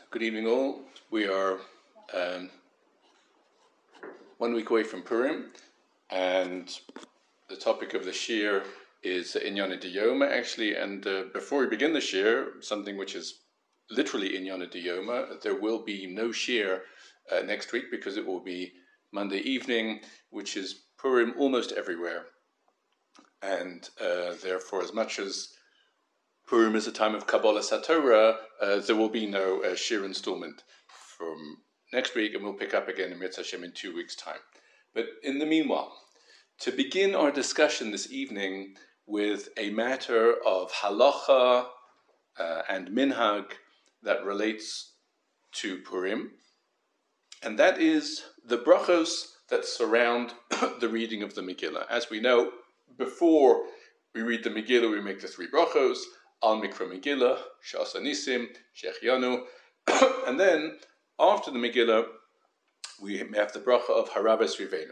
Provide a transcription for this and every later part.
Good evening, all. We are 1 week away from Purim, and the topic of the shir is Inyana Diyoma, actually. And before we begin the shir, something which is literally Inyana Diyoma, there will be no shir next week because it will be Monday evening, which is Purim almost everywhere. And therefore, as much as Purim is a time of Kabbalah Satorah, there will be no shir installment from next week, and we'll pick up again in Mitzvah Hashem in 2 weeks' time. But in the meanwhile, to begin our discussion this evening with a matter of halacha and minhag that relates to Purim, and that is the brachos that surround the reading of the Megillah. As we know, before we read the Megillah, we make the 3 brachos, Al Mikra Megillah, Shas Anisim, Shechianu, and then after the Megillah, we have the bracha of Harabes Rivenu.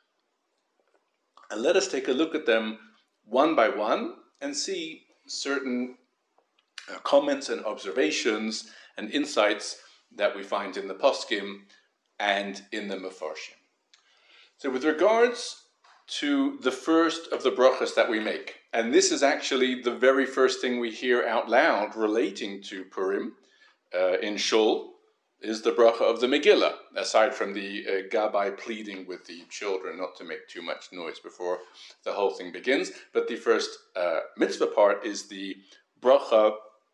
And let us take a look at them one by one and see certain comments and observations and insights that we find in the Poskim and in the Mefarshim. So with regards to the first of the brachas that we make, and this is actually the very first thing we hear out loud relating to Purim in Shul, is the bracha of the Megillah, aside from the Gabbai pleading with the children not to make too much noise before the whole thing begins. But the first mitzvah part is the bracha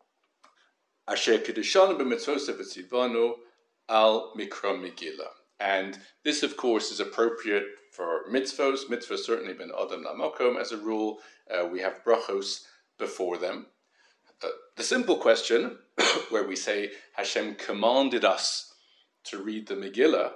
Asher Kedeshanu b'mitzvosav v'tzivanu al Mikra Megillah. And this, of course, is appropriate for mitzvos. Mitzvahs certainly ben Adam Lamakom. As a rule, we have brachos before them. The simple question, where we say Hashem commanded us to read the Megillah,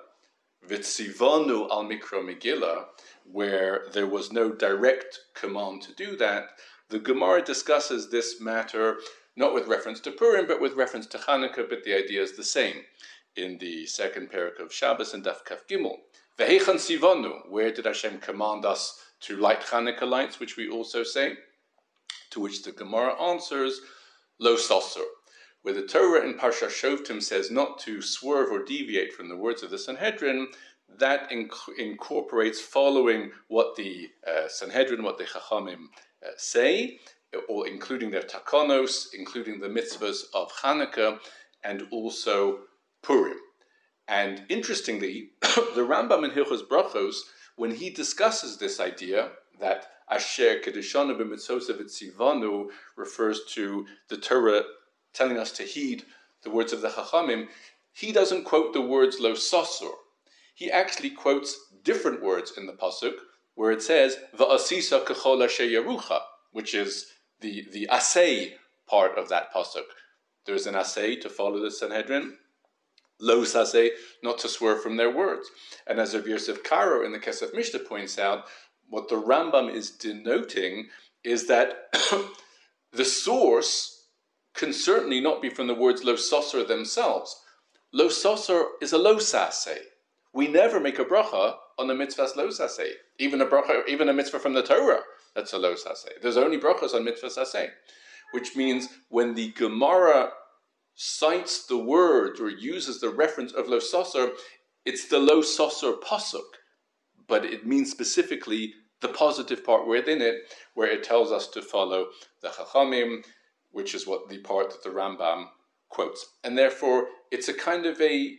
Vitzivanu al Mikra Megillah, where there was no direct command to do that, the Gemara discusses this matter not with reference to Purim, but with reference to Chanukah, but the idea is the same. In the second parak of Shabbos and Daf Kaf Gimel, Vehechan Sivanu, where did Hashem command us to light Chanukah lights, which we also say? To which the Gemara answers, Lo Sasur, where the Torah in Parsha Shoftim says not to swerve or deviate from the words of the Sanhedrin. That incorporates following what the Sanhedrin, what the Chachamim say, or including their takanos, including the mitzvahs of Chanukah, and also Purim. And interestingly, the Rambam in Hilchos Brachos, when he discusses this idea that Asher Kedeshanu b'mitzvosav v'tzivanu refers to the Torah telling us to heed the words of the Chachamim, he doesn't quote the words Lo Sasur. He actually quotes different words in the pasuk where it says Va'asisa kechol asher yarucha, which is the asay part of that pasuk. There is an asay to follow the Sanhedrin, Lo Saseh, not to swerve from their words. And as Rav Yosef Karo in the Kesef Mishnah points out, what the Rambam is denoting is that the source can certainly not be from the words Lo Sasor themselves. Lo Sasor is a Lo Saseh. We never make a bracha on the mitzvahs Lo Saseh. Even a mitzvah from the Torah, that's a Lo Saseh. There's only brachas on mitzvah Saseh, which means when the Gemara cites the word or uses the reference of Lo Sasor, it's the Lo Sasor pasuk, but it means specifically the positive part within it, where it tells us to follow the Chachamim, which is what the part that the Rambam quotes. And therefore, it's a kind of a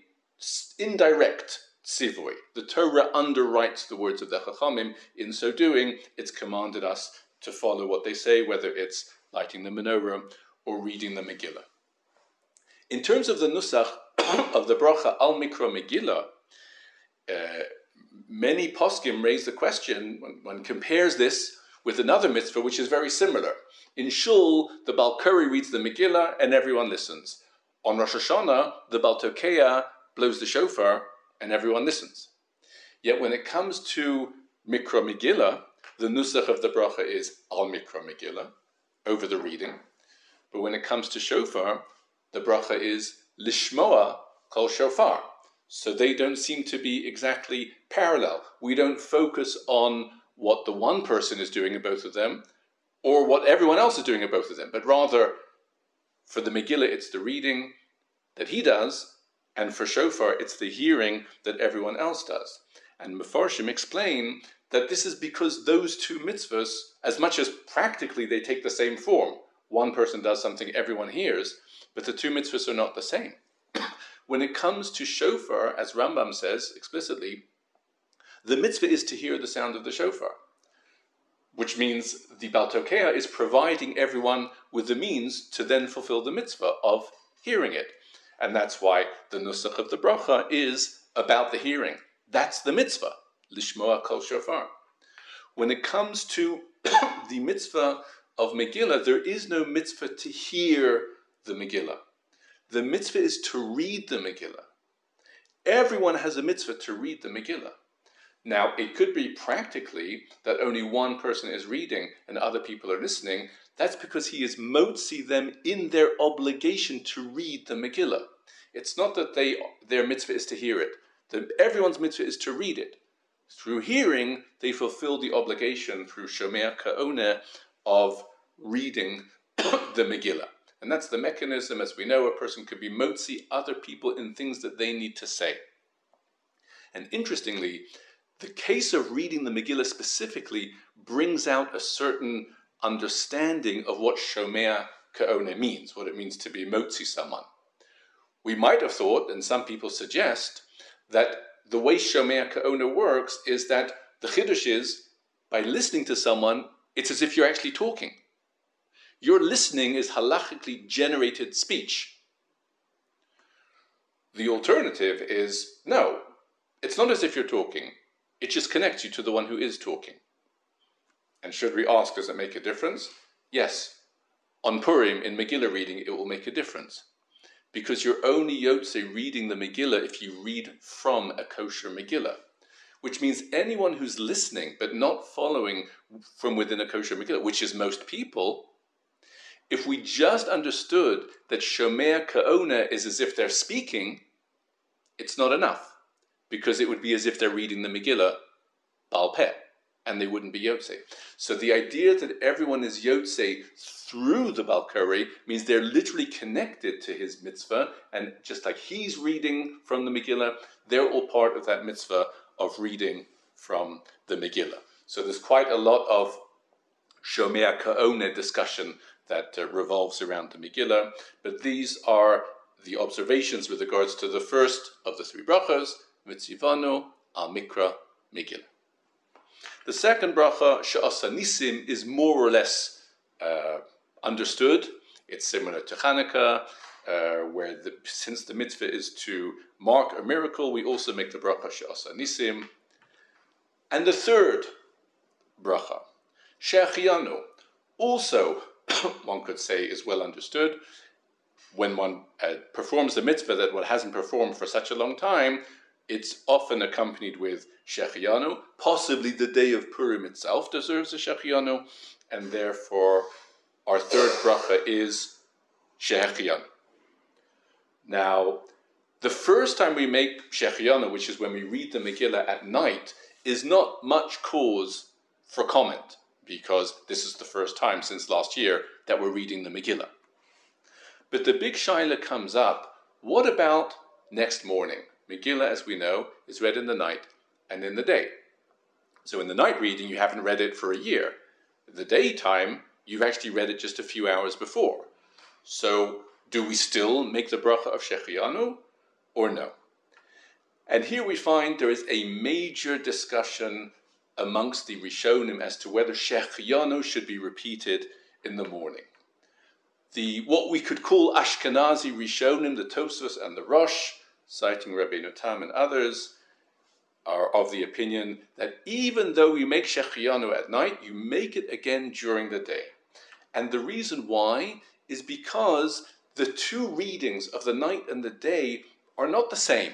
indirect tzivui. The Torah underwrites the words of the Chachamim. In so doing, it's commanded us to follow what they say, whether it's lighting the menorah or reading the Megillah. In terms of the nusach of the bracha al Mikra Megillah, many poskim raise the question, when one compares this with another mitzvah which is very similar. In Shul, the Balkari reads the Megillah and everyone listens. On Rosh Hashanah, the Baltokeya blows the shofar and everyone listens. Yet when it comes to Mikra Megillah, the nusach of the bracha is al Mikra Megillah, over the reading. But when it comes to shofar, the bracha is lishmoa kol shofar. So they don't seem to be exactly parallel. We don't focus on what the one person is doing in both of them, or what everyone else is doing in both of them, but rather, for the Megillah, it's the reading, that he does, and for shofar, it's the hearing that everyone else does. And Mefarshim explain that this is because those two mitzvahs, as much as practically they take the same form, one person does something everyone hears, but the two mitzvahs are not the same. When it comes to shofar, as Rambam says explicitly, the mitzvah is to hear the sound of the shofar, which means the Baal Tokea is providing everyone with the means to then fulfill the mitzvah of hearing it. And that's why the nusach of the bracha is about the hearing. That's the mitzvah, lishmoa kol shofar. When it comes to the mitzvah of Megillah, there is no mitzvah to hear the Megillah. The mitzvah is to read the Megillah. Everyone has a mitzvah to read the Megillah. Now, it could be practically that only one person is reading and other people are listening. That's because he is motzi them in their obligation to read the Megillah. It's not that their mitzvah is to hear it. Everyone's mitzvah is to read it. Through hearing, they fulfill the obligation through Shomer Ka'oneh of reading the Megillah. And that's the mechanism. As we know, a person could be motzi other people in things that they need to say. And interestingly, the case of reading the Megillah specifically brings out a certain understanding of what Shomer Ka'oneh means, what it means to be motzi someone. We might have thought, and some people suggest, that the way Shomer Ka'oneh works is that the chiddush is, by listening to someone, it's as if you're actually talking. Your listening is halachically generated speech. The alternative is, no, it's not as if you're talking. It just connects you to the one who is talking. And should we ask, does it make a difference? Yes. On Purim, in Megillah reading, it will make a difference. Because you're only Yotze reading the Megillah if you read from a kosher Megillah. Which means anyone who's listening but not following from within a kosher Megillah, which is most people, if we just understood that Shomer Ka'oneh is as if they're speaking, it's not enough. Because it would be as if they're reading the Megillah Baal Peh, and they wouldn't be Yotze. So the idea that everyone is Yotze through the Baal Koreh means they're literally connected to his mitzvah, and just like he's reading from the Megillah, they're all part of that mitzvah of reading from the Megillah. So there's quite a lot of Shomer Ka'oneh discussion that revolves around the Megillah, but these are the observations with regards to the first of the three brachas, Mitzivanu al Mikra Megillah. The second bracha, She'asa Nisim, is more or less understood. It's similar to Chanukah, where since the mitzvah is to mark a miracle, we also make the bracha She'asa Nisim. And the third bracha, She'achianu, also one could say is well understood. When one performs the mitzvah that one hasn't performed for such a long time, it's often accompanied with Shechianu. Possibly the day of Purim itself deserves a Shechianu, and therefore our third bracha is Shechianu. Now, the first time we make Shechianu, which is when we read the Megillah at night, is not much cause for comment, because this is the first time since last year that we're reading the Megillah. But the big shaila comes up, what about next morning? Megillah, as we know, is read in the night and in the day. So in the night reading, you haven't read it for a year. In the daytime, you've actually read it just a few hours before. So do we still make the bracha of Shechianu or no? And here we find there is a major discussion amongst the Rishonim as to whether Shechianu should be repeated in the morning. What we could call Ashkenazi Rishonim, the Tosfos and the Rosh, citing Rabbeinu Tam and others, are of the opinion that even though you make Shechianu at night, you make it again during the day. And the reason why is because the two readings of the night and the day are not the same.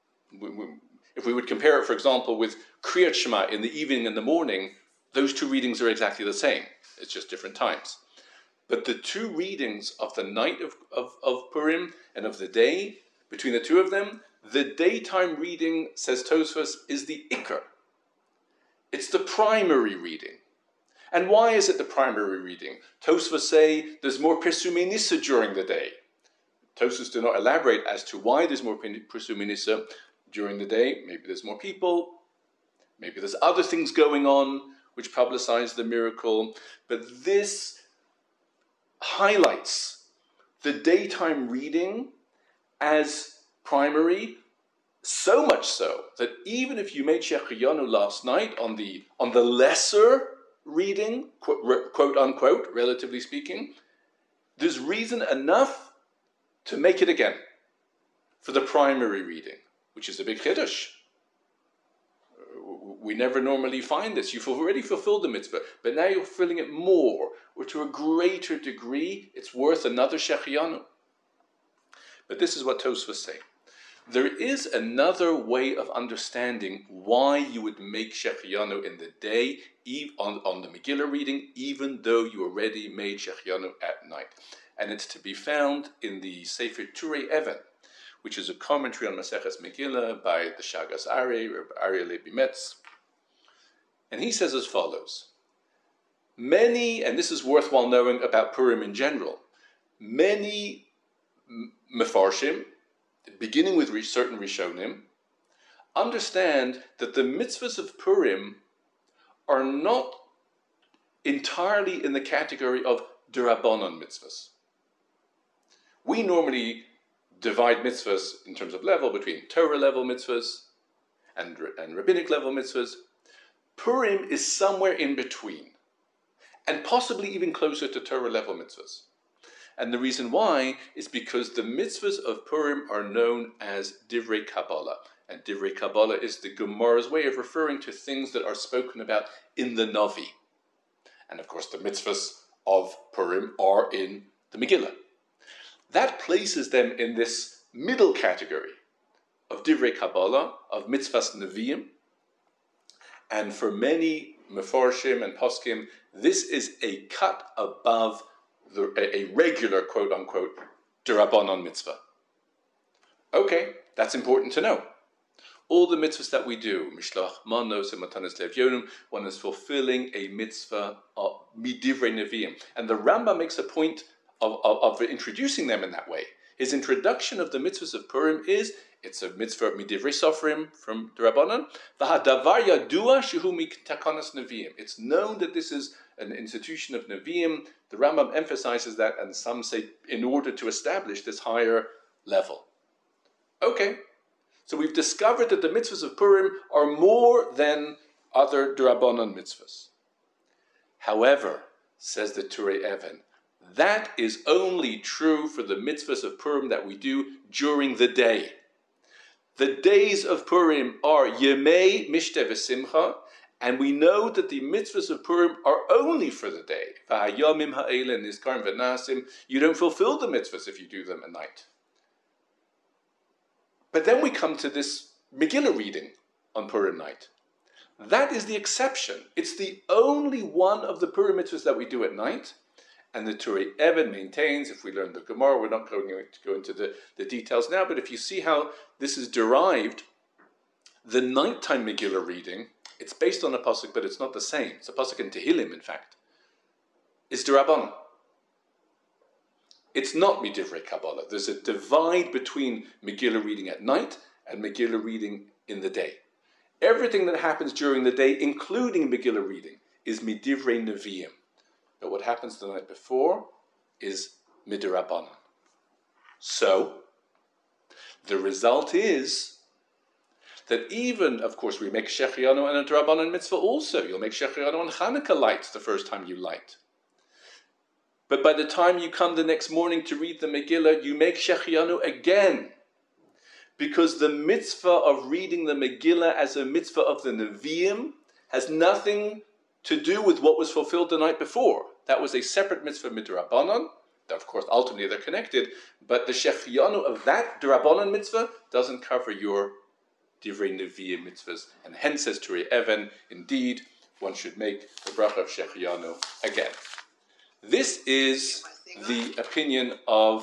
If we would compare it, for example, with Kriyat Shema in the evening and the morning, those two readings are exactly the same. It's just different times. But the two readings of the night of Purim and of the day, between the two of them, the daytime reading, says Tosfos, is the Ikar. It's the primary reading. And why is it the primary reading? Tosfos say there's more Pesumei Nisa during the day. Tosfos do not elaborate as to why there's more Pirsum Nisa during the day. Maybe there's more people. Maybe there's other things going on which publicize the miracle. But this highlights the daytime reading as primary, so much so that even if you made Shechiyanu last night on the lesser reading, quote unquote, relatively speaking, there's reason enough to make it again for the primary reading, which is a big chiddush. We never normally find this. You've already fulfilled the mitzvah, but now you're fulfilling it more, or to a greater degree, it's worth another Shechiyanu. But this is what Tosfos say. There is another way of understanding why you would make Shechiyanu in the day, on the Megillah reading, even though you already made Shechiyanu at night. And it's to be found in the Sefer Turei Even, which is a commentary on Maseches Megillah by the Shagas Ari, Rabbi Aryeh Levi Metz. And he says as follows: many, and this is worthwhile knowing about Purim in general, many Mefarshim, beginning with certain Rishonim, understand that the mitzvahs of Purim are not entirely in the category of D'Rabbanan mitzvahs. We normally divide mitzvahs in terms of level between Torah level mitzvahs and rabbinic level mitzvahs. Purim is somewhere in between, and possibly even closer to Torah level mitzvahs. And the reason why is because the mitzvahs of Purim are known as Divrei Kabbalah. And Divrei Kabbalah is the Gemara's way of referring to things that are spoken about in the Navi. And of course the mitzvahs of Purim are in the Megillah. That places them in this middle category of Divrei Kabbalah, of mitzvahs Nevi'im. And for many Mefarshim and Poskim, this is a cut above a regular, quote-unquote, D'Rabbanan mitzvah. Okay, that's important to know. All the mitzvahs that we do, Mishloach Manos and Matanos Levyonim, one is fulfilling a mitzvah of Midivrei Nevi'im. And the Rambam makes a point of introducing them in that way. His introduction of the mitzvahs of Purim is, it's a mitzvah Midivrei Sofrim from D'Rabbanan, V'hadavar yadua shehu mitakanas Nevi'im. It's known that this is an institution of Nevi'im. The Rambam emphasizes that, and some say in order to establish this higher level. Okay, so we've discovered that the mitzvahs of Purim are more than other D'Rabbanan mitzvahs. However, says the Turei Even, that is only true for the mitzvahs of Purim that we do during the day. The days of Purim are Yemei Mishteh V'Simcha, and we know that the mitzvahs of Purim are only for the day. V'hayamim ha'ele nizkarim v'nasim. You don't fulfill the mitzvahs if you do them at night. But then we come to this Megillah reading on Purim night. That is the exception. It's the only one of the Purim mitzvahs that we do at night. And the Turei Even maintains, if we learn the Gemara, we're not going to go into the details now, but if you see how this is derived, the nighttime Megillah reading, it's based on a pasuk, but it's not the same. It's a pasuk in Tehillim, in fact. It's D'Rabbanan. It's not Midivrei Kabbalah. There's a divide between Megillah reading at night and Megillah reading in the day. Everything that happens during the day, including Megillah reading, is Midivrei Nevi'im. But what happens the night before is Midrabbanan. So, the result is that even, of course, we make Shechiyanu and a D'Rabbanan mitzvah also. You'll make Shechiyanu on Hanukkah lights the first time you light. But by the time you come the next morning to read the Megillah, you make Shechiyanu again. Because the mitzvah of reading the Megillah as a mitzvah of the Nevi'im has nothing to do with what was fulfilled the night before. That was a separate mitzvah midrabbanan. Of course, ultimately they're connected, but the Shechiyanu of that D'Rabbanan mitzvah doesn't cover your Divrei Nevi'im mitzvahs. And hence, says Turei Even, indeed, one should make the bracha of Shechiyanu again. This is the opinion of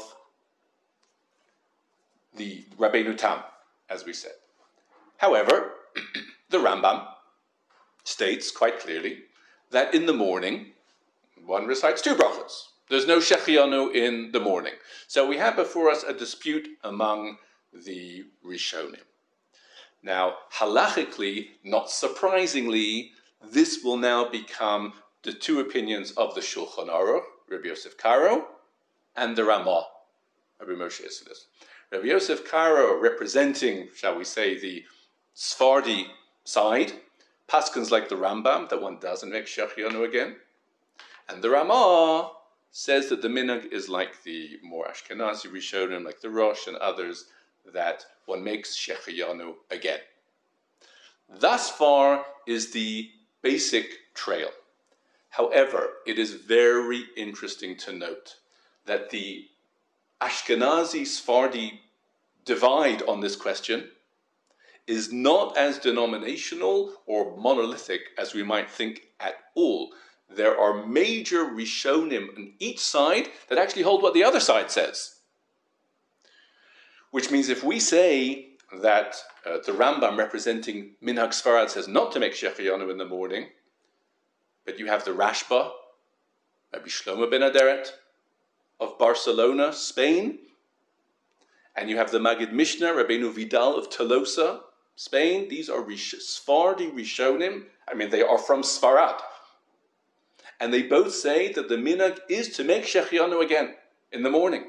the Rabbeinu Tam, as we said. However, the Rambam states quite clearly that in the morning, one recites two brachas. There's no Shechianu in the morning. So we have before us a dispute among the Rishonim. Now, halachically, not surprisingly, this will now become the two opinions of the Shulchan Aruch, Rabbi Yosef Karo, and the Ramah, Rabbi Moshe Isserles. Rabbi Yosef Karo, representing, shall we say, the Sephardi side, paskins like the Rambam, that one doesn't make Shechianu again. And the Ramah says that the minhag is like the more Ashkenazi Rishonim, like the Rosh and others, that one makes Shechianu again. Thus far is the basic trail. However, it is very interesting to note that the Ashkenazi-Sephardi divide on this question is not as denominational or monolithic as we might think at all. There are major Rishonim on each side that actually hold what the other side says. Which means if we say that the Rambam representing Minhag Sfarad says not to make Shechianu in the morning, but you have the Rashba, Rabbi Shlomo ben Aderet of Barcelona, Spain, and you have the Magid Mishnah, Rabbeinu Vidal of Tolosa, Spain. These are Sephardi Rishonim. I mean, they are from Sfarad. And they both say that the minhag is to make Shechianu again in the morning.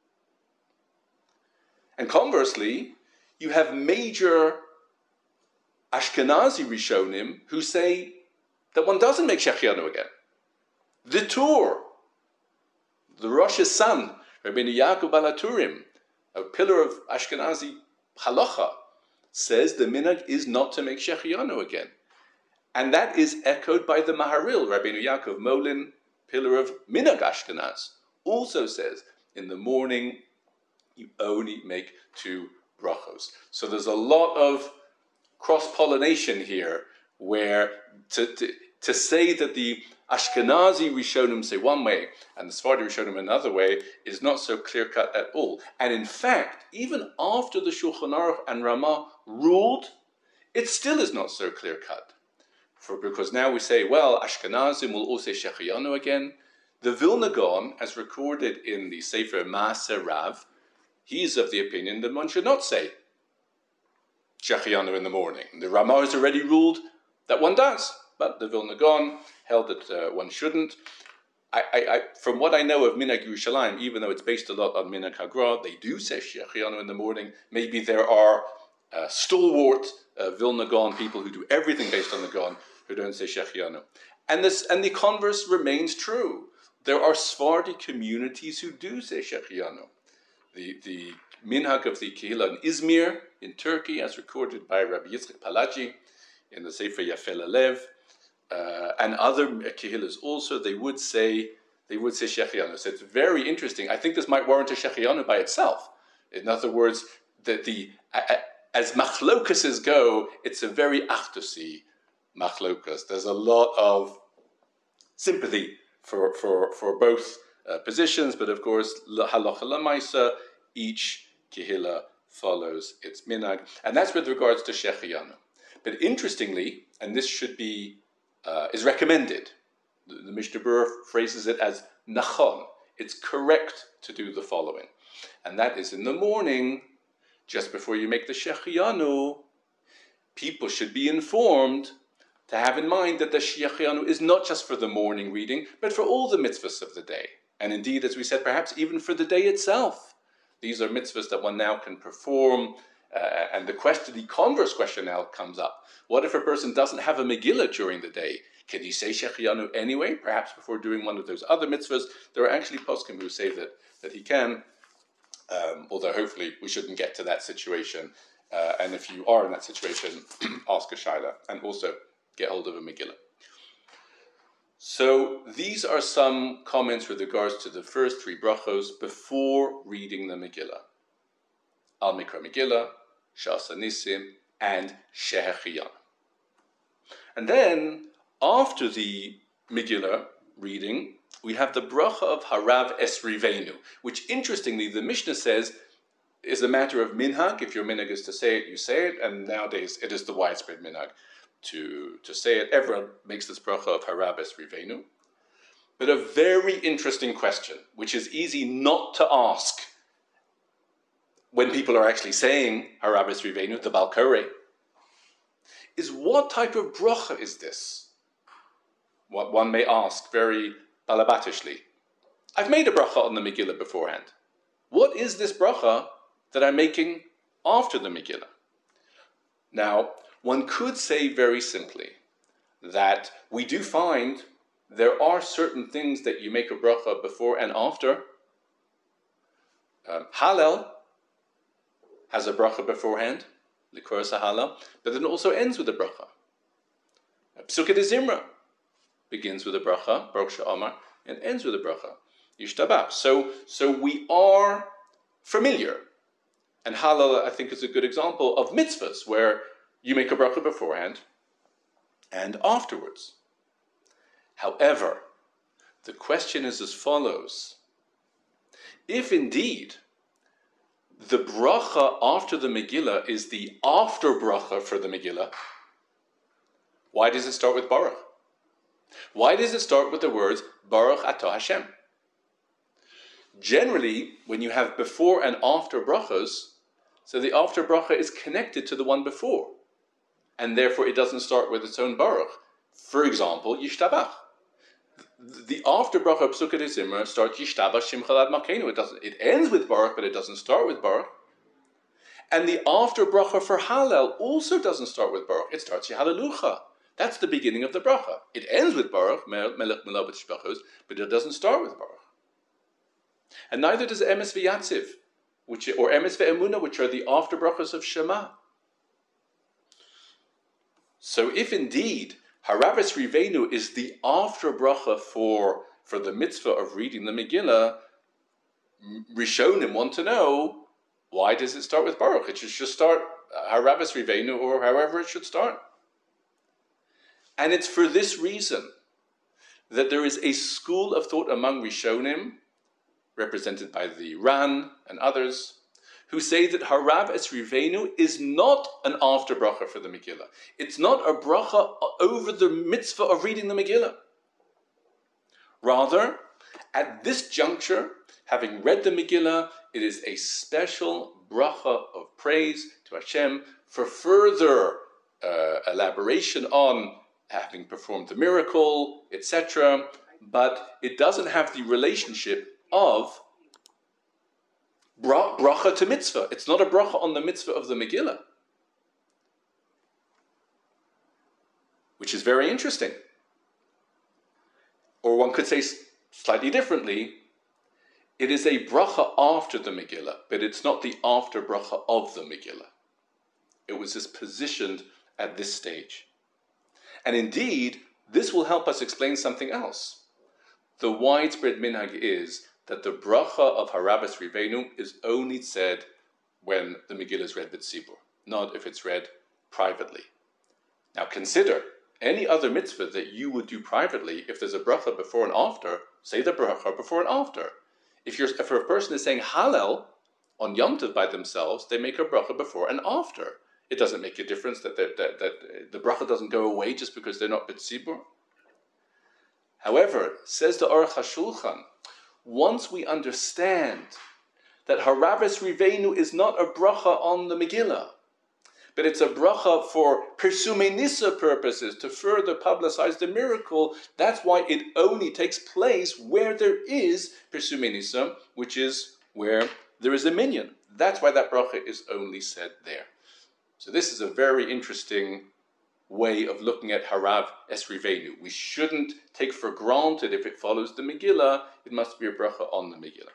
And conversely, you have major Ashkenazi Rishonim who say that one doesn't make Shechianu again. The Tur, the Rosh's son, Rabbeinu Yaakov Balaturim, a pillar of Ashkenazi halacha, says the minhag is not to make Shechianu again. And that is echoed by the Maharil, Rabbeinu Yaakov Molin, pillar of Minhag Ashkenaz, also says in the morning you only make 2 brachos. So there's a lot of cross-pollination here, where to say that the Ashkenazi Rishonim say one way and the Sephardi Rishonim another way is not so clear-cut at all. And in fact, even after the Shulchan Aruch and Ramah ruled, it still is not so clear-cut. Because now we say, well, Ashkenazim will all say Shechianu again. The Vilna Gaon, as recorded in the Sefer Maaser Rav, he is of the opinion that one should not say Shechianu in the morning. The Ramah has already ruled that one does, but the Vilna Gaon held that one shouldn't. From what I know of Minhag Yerushalayim, even though it's based a lot on Minhag Hagra, they do say Shechianu in the morning. Maybe there are stalwart Vilna Gaon people who do everything based on the Gaon who don't say Shechianu. And the converse remains true. There are Sephardi communities who do say Shechianu. The minhag of the Kehillah in Izmir, in Turkey, as recorded by Rabbi Yitzchak Palaji in the Sefer Yafel Alev, and other Kehillahs also, they would say Shechianu. So it's very interesting. I think this might warrant a Shechianu by itself. In other words, as machlokases go, it's a very achtosi machlokas. There's a lot of sympathy for both positions, but of course, halacha lamaisa, each kehillah follows its minhag, and that's with regards to Shechianu. But interestingly, and this should be is recommended. The Mishnah Berurah phrases it as nachon. It's correct to do the following, and that is in the morning, just before you make the Shechianu, people should be informed to have in mind that the Shechianu is not just for the morning reading, but for all the mitzvahs of the day. And indeed, as we said, perhaps even for the day itself. These are mitzvahs that one now can perform. And the converse question now comes up. What if a person doesn't have a Megillah during the day? Can he say Shechianu anyway, perhaps before doing one of those other mitzvahs? There are actually poskim who say that he can, although hopefully we shouldn't get to that situation. And if you are in that situation, ask a shaila, and also get hold of a Megillah. So these are some comments with regards to the first 3 brachos before reading the Megillah. Al Mikra Megillah, Shas Nisim, and Shechianu. And then, after the Megillah reading, we have the bracha of Harav Esrivenu, which interestingly the Mishnah says is a matter of minhag. If your minhag is to say it, you say it, and nowadays it is the widespread minhag to say it. Everyone makes this bracha of Harav Esrivenu. But a very interesting question, which is easy not to ask when people are actually saying Harabes Rivenu, the Balkore, is what type of bracha is this? What one may ask very balabatishly. I've made a bracha on the Megillah beforehand. What is this bracha that I'm making after the Megillah? Now, one could say very simply that we do find there are certain things that you make a bracha before and after. Hallel has a bracha beforehand, Likoros HaHallel, but then also ends with a bracha. Psukkah de Zimra begins with a bracha, Baruch She'amar, and ends with a bracha, Yishtabach. So we are familiar. And Hallel, I think, is a good example of mitzvahs, where you make a bracha beforehand and afterwards. However, the question is as follows. If indeed the bracha after the Megillah is the after bracha for the Megillah, why does it start with Baruch? Why does it start with the words Baruch Atah Hashem? Generally, when you have before and after brachas, so the after bracha is connected to the one before, and therefore it doesn't start with its own Baruch. For example, Yishtabach. The after bracha of Psukkah de Zimra starts Yishtabach Shimcha Ad Malkeinu. It ends with Baruch, but it doesn't start with Baruch. And the after bracha for Hallel also doesn't start with Baruch. It starts Yehalelucha. That's the beginning of the bracha. It ends with Baruch, Melech Melabet Shbachos, but it doesn't start with Baruch. And neither does Emes V'Yatziv, or Emes V'Emunah, which are the after brachas of Shema. So if indeed Harabes Rivenu is the after bracha for the mitzvah of reading the Megillah, Rishonim want to know, why does it start with Baruch? It should just start Harabes Rivenu, or however it should start. And it's for this reason that there is a school of thought among Rishonim, represented by the Ran and others, who say that Harabes Rivenu is not an after bracha for the Megillah. It's not a bracha over the mitzvah of reading the Megillah. Rather, at this juncture, having read the Megillah, it is a special bracha of praise to Hashem for further elaboration on having performed the miracle, etc. But it doesn't have the relationship of bracha to mitzvah. It's not a bracha on the mitzvah of the Megillah, which is very interesting. Or one could say slightly differently, it is a bracha after the Megillah, but it's not the after bracha of the Megillah. It was just positioned at this stage. And indeed, this will help us explain something else. The widespread minhag is that the bracha of Harabes Rivenu is only said when the Megillah is read b'tzibur, not if it's read privately. Now consider any other mitzvah that you would do privately. If there's a bracha before and after, say the bracha before and after. If a person is saying Hallel on Yom Tov by themselves, they make a bracha before and after. It doesn't make a difference that the bracha doesn't go away just because they're not b'tzibur. However, says the Aruch HaShulchan, once we understand that Harabes Rivenu is not a bracha on the Megillah, but it's a bracha for Persumei Nisa purposes, to further publicize the miracle, that's why it only takes place where there is Persumei Nisa, which is where there is a minyan. That's why that bracha is only said there. So this is a very interesting way of looking at Harabes Rivenu. We shouldn't take for granted if it follows the Megillah, it must be a bracha on the Megillah.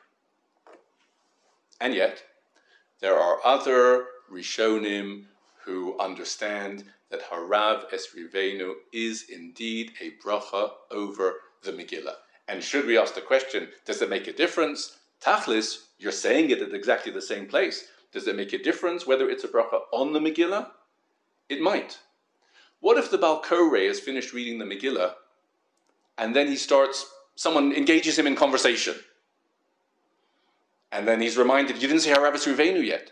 And yet, there are other Rishonim who understand that Harabes Rivenu is indeed a bracha over the Megillah. And should we ask the question, does it make a difference? Tachlis, you're saying it at exactly the same place. Does it make a difference whether it's a bracha on the Megillah? It might. What if the Baal Koreh has finished reading the Megillah, and then someone engages him in conversation, and then he's reminded, you didn't say Harabes Rivenu yet.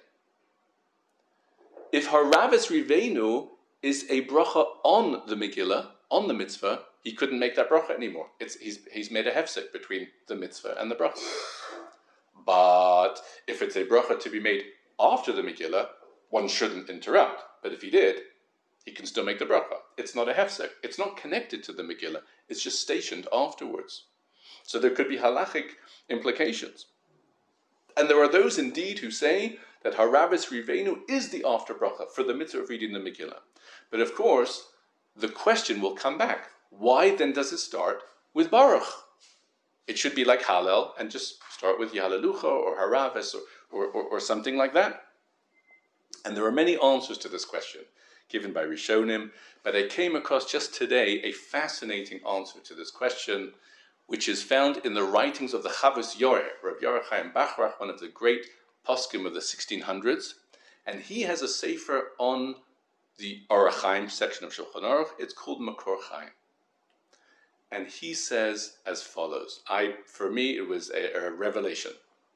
If Harabes Rivenu is a bracha on the Megillah, on the mitzvah, he couldn't make that bracha anymore. He's made a hefsek between the mitzvah and the bracha. But if it's a bracha to be made after the Megillah, one shouldn't interrupt. But if he did, he can still make the bracha. It's not a hefsek. It's not connected to the Megillah. It's just stationed afterwards. So there could be halachic implications. And there are those indeed who say that Haravis Rivenu is the after bracha for the mitzvah of reading the Megillah. But of course, the question will come back. Why then does it start with Baruch? It should be like Hallel and just start with Yahalelucha or Haravis or something like that. And there are many answers to this question given by Rishonim, but I came across just today a fascinating answer to this question, which is found in the writings of the Chavos Yoreh, Rav Yoreh Chaim Bachrach, one of the great poskim of the 1600s, and he has a sefer on the Orach Chaim section of Shulchan Aruch. It's called Makor Chaim. And he says as follows. For me, it was a revelation.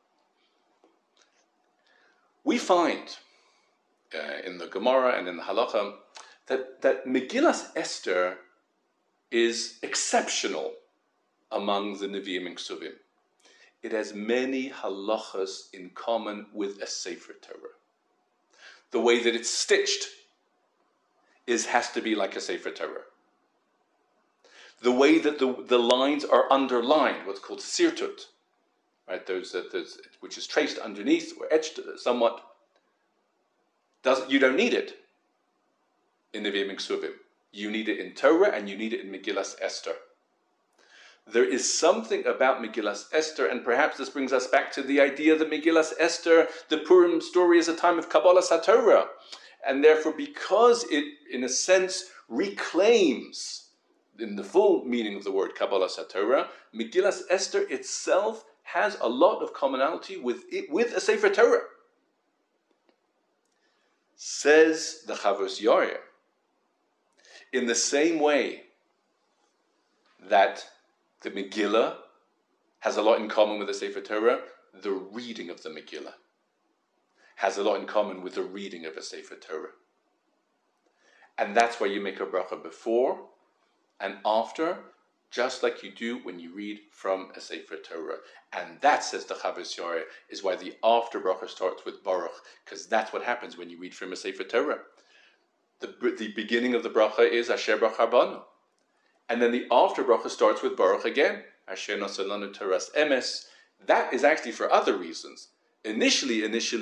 We find in the Gemara and in the Halacha that Megillas Esther is exceptional among the Nevi'im and Ksuvim. It has many halachas in common with a Sefer Torah. The way that it's stitched has to be like a Sefer Torah. The way that the lines are underlined, what's called sirtut, right? Those which is traced underneath or etched somewhat. You don't need it in Nevi'im and Ksuvim. You need it in Torah and you need it in Megillas Esther. There is something about Megillas Esther, and perhaps this brings us back to the idea that Megillas Esther, the Purim story, is a time of Kabbalah HaTorah. And therefore, because it, in a sense, reclaims, in the full meaning of the word Kabbalah HaTorah, Megillas Esther itself has a lot of commonality with a Sefer Torah. Says the Chavos Yoreh, in the same way that the Megillah has a lot in common with the Sefer Torah, the reading of the Megillah has a lot in common with the reading of a Sefer Torah. And that's why you make a bracha before and after, just like you do when you read from a Sefer Torah. And that, says the Chavos Yoreh, is why the after bracha starts with Baruch, because that's what happens when you read from a Sefer Torah. The beginning of the bracha is Asher Bracha Banu. And then the after bracha starts with Baruch again, Asher Nasa Lanu Toras Emes. That is actually for other reasons. Initially,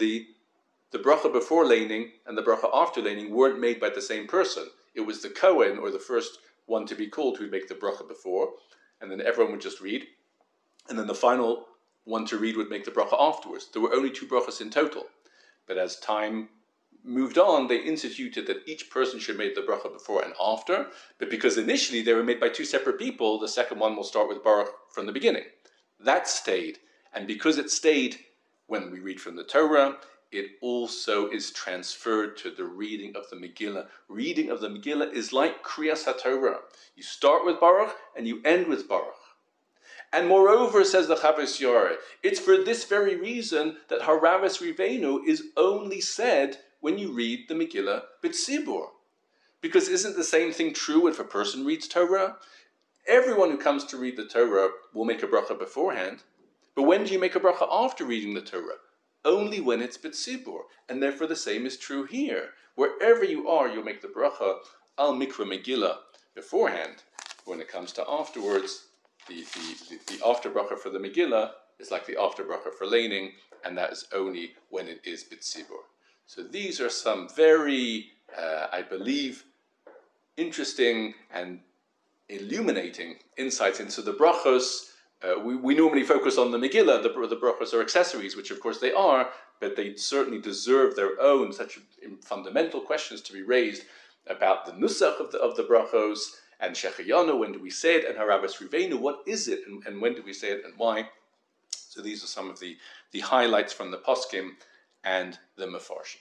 the bracha before laning and the bracha after laning weren't made by the same person. It was the Kohen, or the first one to be called, who would make the bracha before, and then everyone would just read, and then the final one to read would make the bracha afterwards. There were only 2 brachas in total. But as time moved on, they instituted that each person should make the bracha before and after, but because initially they were made by 2 separate people, the second one will start with Baruch from the beginning. That stayed, and because it stayed when we read from the Torah, it also is transferred to the reading of the Megillah. Reading of the Megillah is like Kriyas HaTorah. You start with Baruch and you end with Baruch. And moreover, says the Chavos Yoreh, it's for this very reason that Haravis Rivenu is only said when you read the Megillah B'tzibur. Because isn't the same thing true if a person reads Torah? Everyone who comes to read the Torah will make a bracha beforehand. But when do you make a bracha after reading the Torah? Only when it's B'tzibur. And therefore the same is true here. Wherever you are, you'll make the bracha al mikra Megillah beforehand. When it comes to afterwards, the after bracha for the Megillah is like the after bracha for laning, and that is only when it is B'tzibur. So these are some very, I believe, interesting and illuminating insights into the brachos. We normally focus on the Megillah. The brachos are accessories, which of course they are, but they certainly deserve their own such fundamental questions to be raised about the nusach of the brachos, and Shechayanu, when do we say it, and Haravis Rivenu, what is it, and when do we say it, and why? So these are some of the highlights from the poskim and the mefarshim.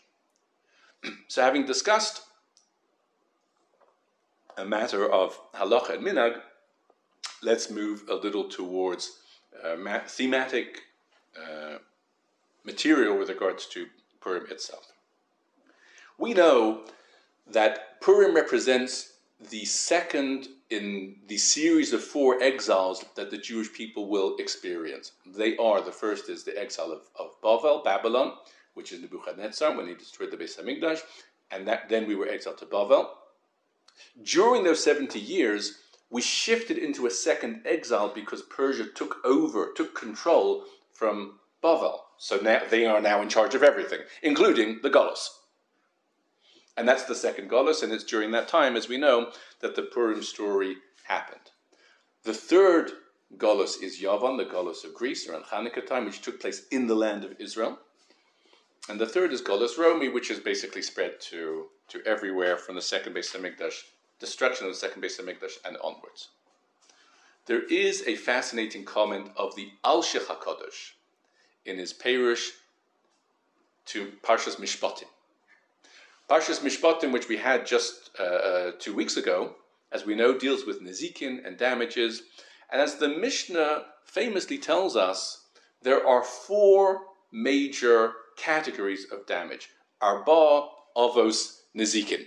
So having discussed a matter of halacha and minhag, let's move a little towards thematic material with regards to Purim itself. We know that Purim represents the second the series of 4 exiles that the Jewish people will experience. They are, the first is the exile of Bavel, Babylon, which is Nebuchadnezzar, when he destroyed the Beis Hamikdash, and then we were exiled to Bavel. During those 70 years, we shifted into a second exile because Persia took control from Bavel. So now they are now in charge of everything, including the Golus. And that's the second Golus, and it's during that time, as we know, that the Purim story happened. The third Golus is Yavan, the Golus of Greece, around Hanukkah time, which took place in the land of Israel. And the third is Golus Romi, which is basically spread to everywhere from the second Beis Hamikdash, destruction of the second Beis Hamikdash, and onwards. There is a fascinating comment of the Alshich HaKadosh in his Perush to Parshas Mishpatim. Parshas Mishpatim, which we had just 2 weeks ago, as we know, deals with Nezikin and damages. And as the Mishnah famously tells us, there are 4 major categories of damage. Arba, Avos, Nezikin.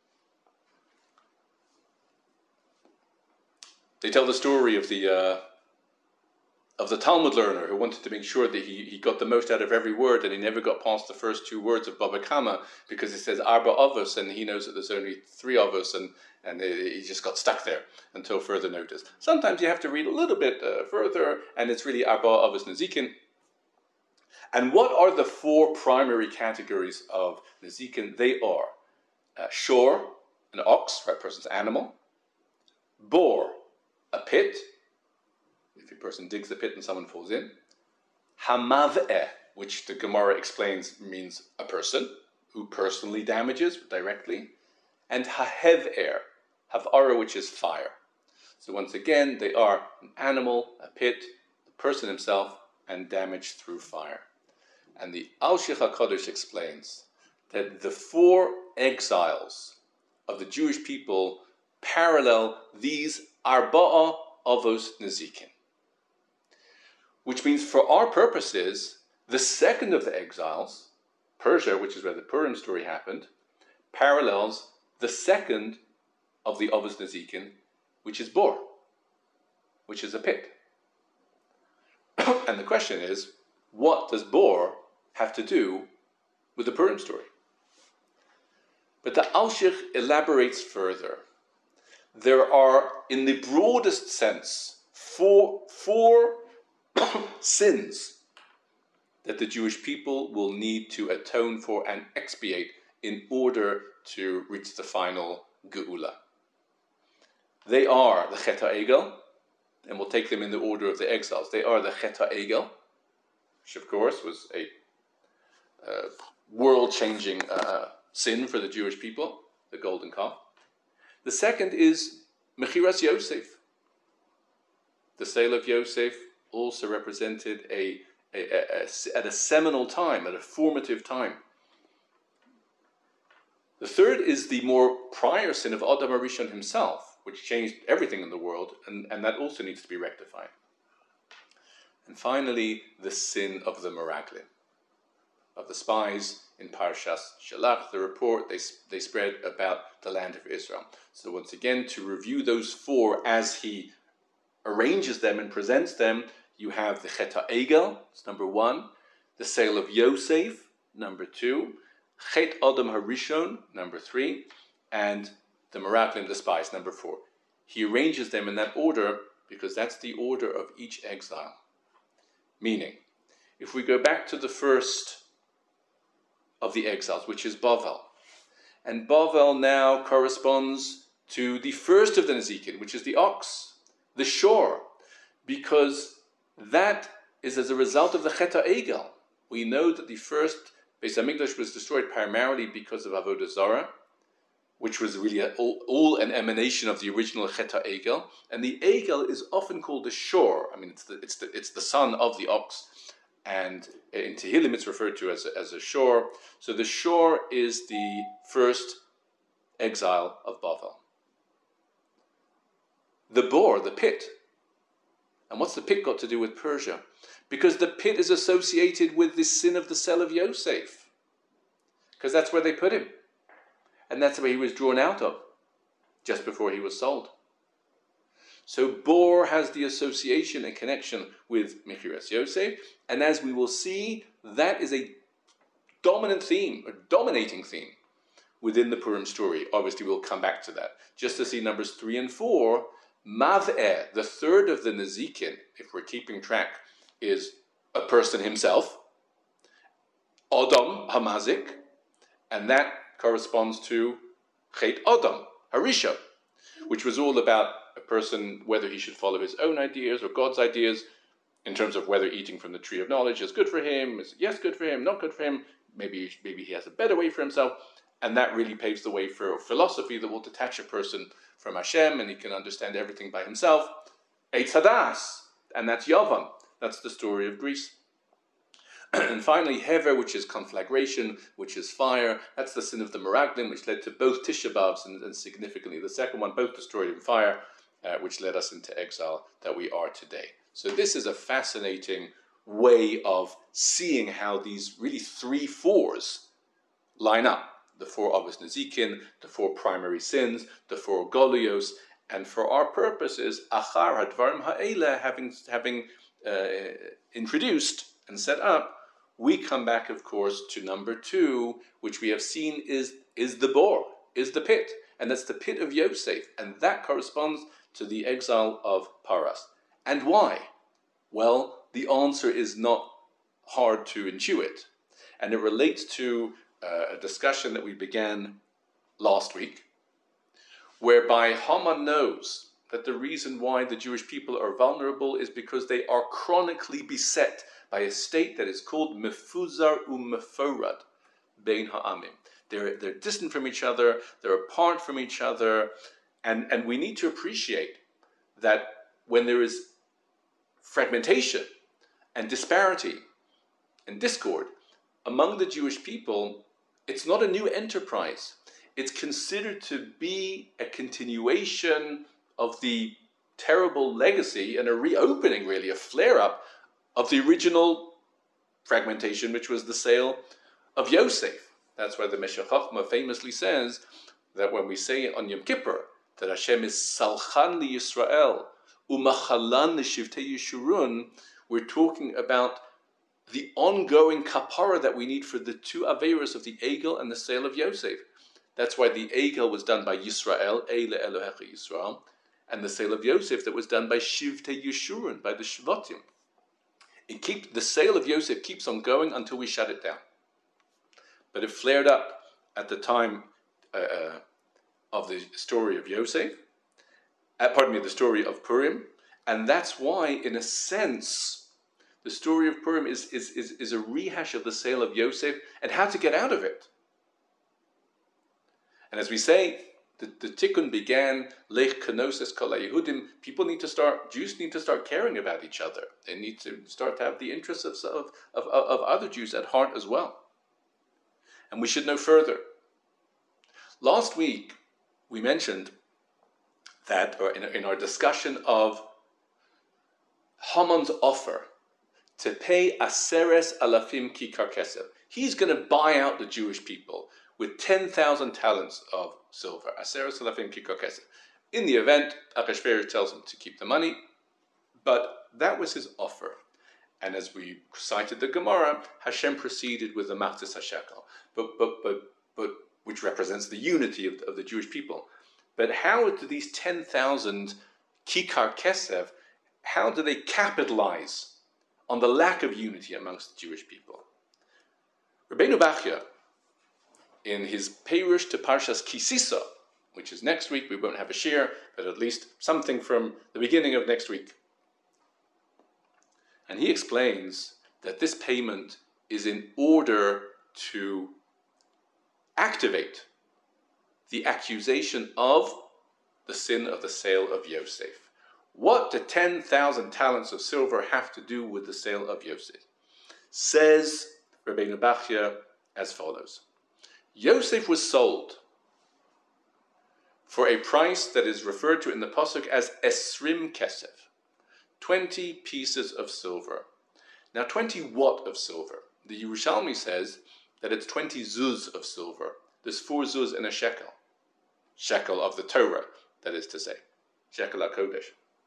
They tell the story of the Talmud learner who wanted to make sure that he got the most out of every word, and he never got past the first 2 words of Baba Kama because it says Arba Avos, and he knows that there's only 3 Avos, and he just got stuck there until further notice. Sometimes you have to read a little bit further, and it's really Arba Avos Nezikin. And what are the 4 primary categories of Nezikin? They are Shor, an ox, represents animal. Bor, a pit, if a person digs the pit and someone falls in. Hamav'eh, which the Gemara explains means a person who personally damages directly. And Hahev'er, Hav'ara, which is fire. So once again, they are an animal, a pit, the person himself, and damage through fire. And the Alshich HaKadosh explains that the 4 exiles of the Jewish people parallel these Arba'a Avos Nezikin. Which means for our purposes, the second of the exiles, Persia, which is where the Purim story happened, parallels the second of the Avos Nezikin, which is Bor, which is a pit. And the question is, what does Bor have to do with the Purim story? But the Alshich elaborates further. There are, in the broadest sense, four sins that the Jewish people will need to atone for and expiate in order to reach the final Geula. They are the Chet HaEgel, and we'll take them in the order of the exiles. They are the Chet HaEgel, which of course was a world-changing sin for the Jewish people, the golden calf. The second is Mechiras Yosef. The sale of Yosef also represented at a seminal time, at a formative time. The third is the more prior sin of Adam HaRishon himself, which changed everything in the world, and that also needs to be rectified. And finally, the sin of the Meraglim, of the spies in Parshas Shalach, the report they spread about the land of Israel. So once again, to review those 4 as he arranges them and presents them, you have the Chet HaEgel, it's number 1, the sale of Yosef, number 2, Chet Adam HaRishon, number 3, and the Meraglim, the spies, number 4. He arranges them in that order because that's the order of each exile. Meaning, if we go back to the first of the exiles, which is Bavel, and Bavel now corresponds to the first of the Nezikin, which is the ox, the shore, because that is as a result of the Chet HaEgel. We know that the first Beis Hamikdash was destroyed primarily because of Avodah Zarah, which was really all an emanation of the original Chet HaEgel, and the Egel is often called the shore. I mean, it's the son of the ox, and in Tehillim it's referred to as a shore. So the shore is the first exile of Bavel. The bor, the pit. And what's the pit got to do with Persia? Because the pit is associated with the sin of the sale of Yosef. Because that's where they put him. And that's where he was drawn out of, just before he was sold. So bor has the association and connection with Mechiras Yosef, and as we will see, that is a dominant theme, a dominating theme within the Purim story. Obviously, we'll come back to that. Just to see numbers 3 and 4, Mav'eh, the third of the Nezikin, if we're keeping track, is a person himself, Odom Hamazik, and that corresponds to Chet Odom, Harisha, which was all about a person, whether he should follow his own ideas or God's ideas, in terms of whether eating from the tree of knowledge is good for him, is yes good for him, not good for him, maybe he has a better way for himself, and that really paves the way for philosophy that will detach a person from Hashem, and he can understand everything by himself. Eitz Hadas, and that's Yavam, that's the story of Greece. And finally, Hever, which is conflagration, which is fire. That's the sin of the Meraglim, which led to both Tisha B'Avs and significantly the second one, both destroyed in fire, which led us into exile that we are today. So this is a fascinating way of seeing how these really 3 fours line up. The 4 obvious Nezikin, the 4 primary sins, the 4 Golios, and for our purposes, Achar Hadvarim Ha'ela, having introduced and set up, we come back, of course, to number 2, which we have seen is the bor, is the pit, and that's the pit of Yosef, and that corresponds to the exile of Paras. And why? Well, the answer is not hard to intuit, and it relates to a discussion that we began last week, whereby Haman knows that the reason why the Jewish people are vulnerable is because they are chronically beset by a state that is called mefuzar u'meforad bein ha'amim. They're distant from each other, they're apart from each other, and we need to appreciate that when there is fragmentation and disparity and discord among the Jewish people, it's not a new enterprise. It's considered to be a continuation of the terrible legacy and a reopening, really, a flare-up of the original fragmentation, which was the sale of Yosef. That's why the Meshech Chochmah famously says that when we say on Yom Kippur that Hashem is Salchan li Yisrael u'machalan l'shivtei Yeshurun, we're talking about the ongoing kapara that we need for the 2 averos of the Egel and the sale of Yosef. That's why the Egel was done by Yisrael, Eile Elohecha Yisrael, and the sale of Yosef that was done by Shivtei Yeshurun, by the Shvatim. The sale of Yosef keeps on going until we shut it down. But it flared up at the time of the story of Yosef, the story of Purim, and that's why, in a sense, the story of Purim is a rehash of the sale of Yosef and how to get out of it. And as we say, the tikkun began, Lech Kenosis Kol HaYehudim, Jews need to start caring about each other. They need to start to have the interests of other Jews at heart as well. And we should know further. Last week, we mentioned that, or in our discussion of Haman's offer to pay Aseres Alafim Kikar Kesef. He's going to buy out the Jewish people with 10,000 talents of silver. Aseres Alafim Kikar Kesef. In the event, Achashverosh tells him to keep the money, but that was his offer. And as we cited the Gemara, Hashem proceeded with the Machzis HaShekel, but which represents the unity of the Jewish people. But how do these 10,000 Kikar Kesef, how do they capitalize on the lack of unity amongst the Jewish people? Rabbeinu Bachya, in his Perush to Parshas Kisisa, which is next week, we won't have a share, but at least something from the beginning of next week. And he explains that this payment is in order to activate the accusation of the sin of the sale of Yosef. What do 10,000 talents of silver have to do with the sale of Yosef? Says Rabbeinu Bachya as follows. Yosef was sold for a price that is referred to in the Pasuk as Esrim Kesef, 20 pieces of silver. Now 20 what of silver? The Yerushalmi says that it's 20 zuz of silver. There's 4 zuz in a shekel of the Torah, that is to say, shekel HaKodesh.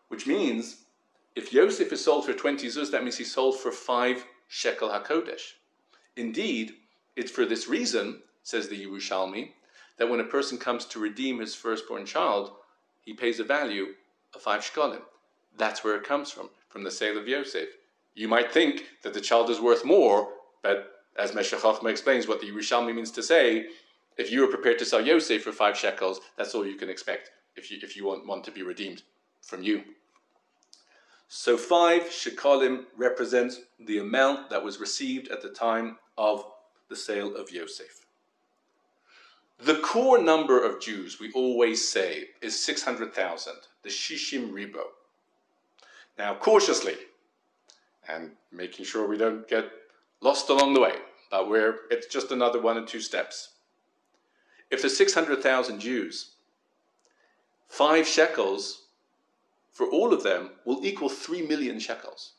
which means if Yosef is sold for 20 zuz, that means he's sold for 5 shekel HaKodesh. Indeed, it's for this reason, says the Yerushalmi, that when a person comes to redeem his firstborn child, he pays a value of 5 shekalim. That's where it comes from the sale of Yosef. You might think that the child is worth more, but as Meshech Chochmah explains, what the Yerushalmi means to say, if you are prepared to sell Yosef for 5 shekels, that's all you can expect if you want to be redeemed from you. So 5 shekalim represents the amount that was received at the time of the sale of Yosef. The core number of Jews, we always say, is 600,000, the Shishim Ribo. Now, cautiously, and making sure we don't get lost along the way, but it's just another 1 or 2 steps. If there's 600,000 Jews, 5 shekels for all of them will equal 3 million shekels.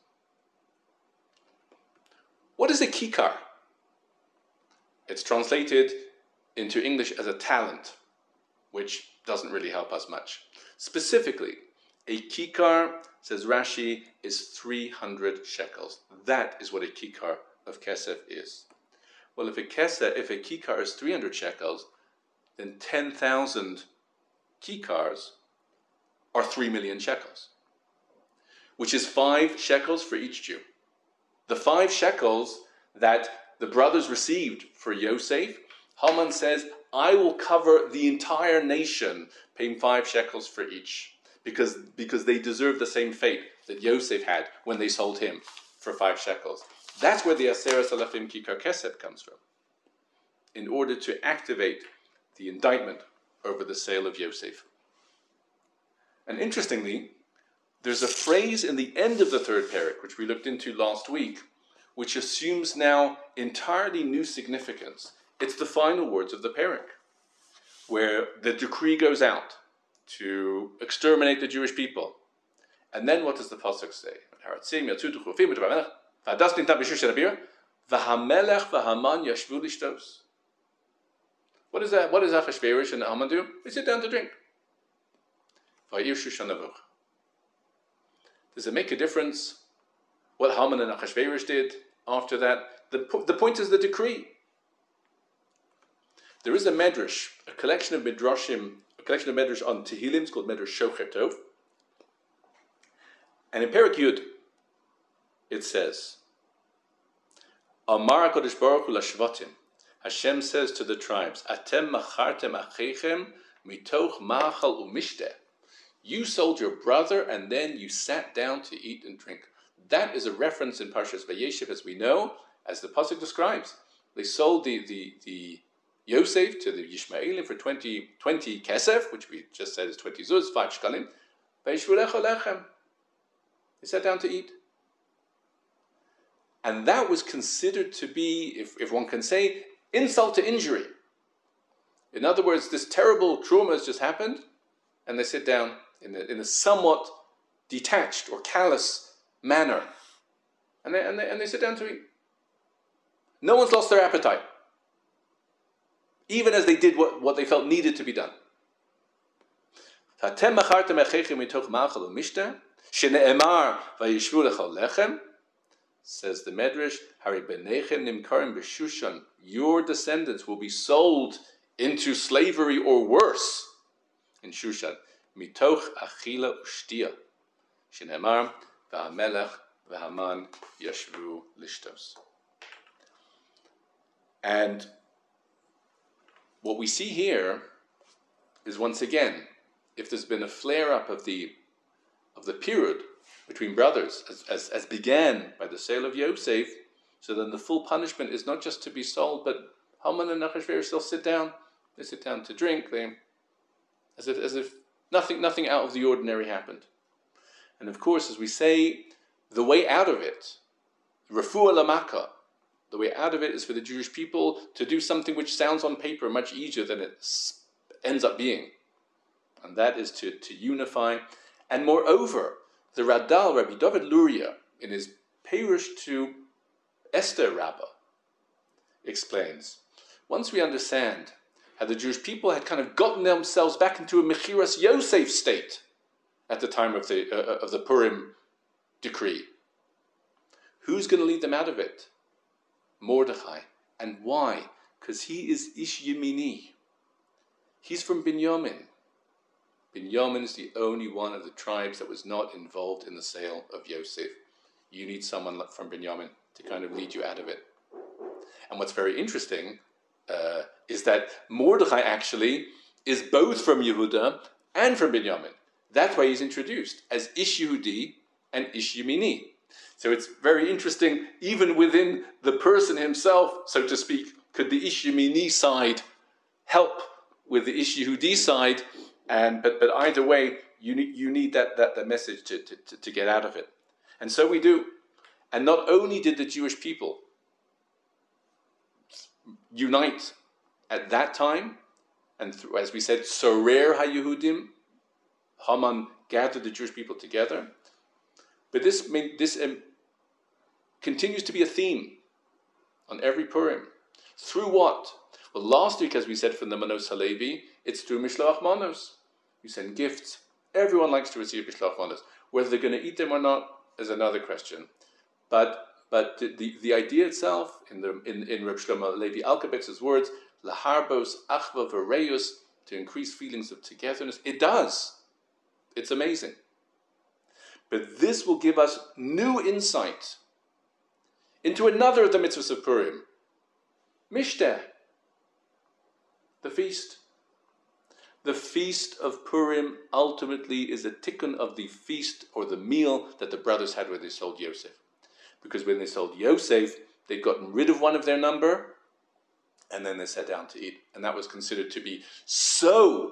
What is a kikar? It's translated into English as a talent, which doesn't really help us much. Specifically, a kikar, says Rashi, is 300 shekels. That is what a kikar of kesef is. Well, if a kikar is 300 shekels, then 10,000 kikars are 3 million shekels, which is 5 shekels for each Jew. The 5 shekels that the brothers received for Yosef, Haman says, I will cover the entire nation, paying 5 shekels for each, because they deserve the same fate that Yosef had when they sold him for 5 shekels. That's where the Aseres Alafim Kikar Kesef comes from, in order to activate the indictment over the sale of Yosef. And interestingly, there's a phrase in the end of the 3rd parak, which we looked into last week, which assumes now entirely new significance. It's the final words of the parak, where the decree goes out to exterminate the Jewish people. And then what does the pasuk say? What is that? What does Achashverosh and Haman do? They sit down to drink. Does it make a difference what Haman and Achashverosh did after that? The point is the decree. There is a medrash, a collection of medrash on Tehillim. It's called Medrash Shocher Tov. And in Perek Yud, it says, Amar HaKadosh Baruch Hu LaShvatim, Hashem says to the tribes, Atem machartem achechem mitoch ma'achal umishteh. You sold your brother and then you sat down to eat and drink. That is a reference in Parshas Vayeshev, as we know, as the pasuk describes. They sold the Yosef to the Yishmaelim for 20 kesef, which we just said is 20 zuz, 5 shkalim. Ve'yishvu lecha lechem. They sat down to eat. And that was considered to be, if one can say, insult to injury. In other words, this terrible trauma has just happened, and they sit down in a somewhat detached or callous manner, and they sit down to eat. No one's lost their appetite, even as they did what they felt needed to be done. Says the Medrash, Hari benechem nimkarim b'Shushan, your descendants will be sold into slavery or worse in Shushan. Mitoch achila ushtia, shenemar v'hamelech v'haman yashvu lishtos. And what we see here is, once again, if there's been a flare-up of the period between brothers, as began by the sale of Yosef, so then the full punishment is not just to be sold, but Haman and Achashverosh still sit down. They sit down to drink. As if nothing out of the ordinary happened. And of course, as we say, the way out of it, refuah lamaka, the way out of it is for the Jewish people to do something which sounds on paper much easier than it ends up being, and that is to unify. And moreover, the Radal, Rabbi David Luria, in his Perush to Esther Rabbah, explains, once we understand how the Jewish people had kind of gotten themselves back into a Mechiras Yosef state, at the time of the Purim decree. Who's going to lead them out of it? Mordechai. And why? Because he is Ish Yemini. He's from Binyamin. Binyamin is the only one of the tribes that was not involved in the sale of Yosef. You need someone from Binyamin to kind of lead you out of it. And what's very interesting is that Mordechai actually is both from Yehuda and from Binyamin. That's why he's introduced as Ish Yehudi and Ish Yemini. So it's very interesting, even within the person himself, so to speak, could the Ish Yemini side help with the Ish Yehudi side, but either way, you need that message to get out of it. And so we do. And not only did the Jewish people unite at that time, and as we said, Sorer HaYehudim, Haman gathered the Jewish people together, but this continues to be a theme on every Purim. Through what? Well, last week, as we said from the Manos HaLevi, it's through Mishloach Manos. You send gifts. Everyone likes to receive Mishloach Manos. Whether they're going to eat them or not is another question. But the idea itself, in Reb Shlomo Levi Alkabetz's words, laharbos achva v'reyus, to increase feelings of togetherness, it does. It's amazing. But this will give us new insight into another of the mitzvahs of Purim, Mishteh, the feast. The feast of Purim ultimately is a tikkun of the feast or the meal that the brothers had when they sold Yosef. Because when they sold Yosef, they'd gotten rid of one of their number, and then they sat down to eat. And that was considered to be so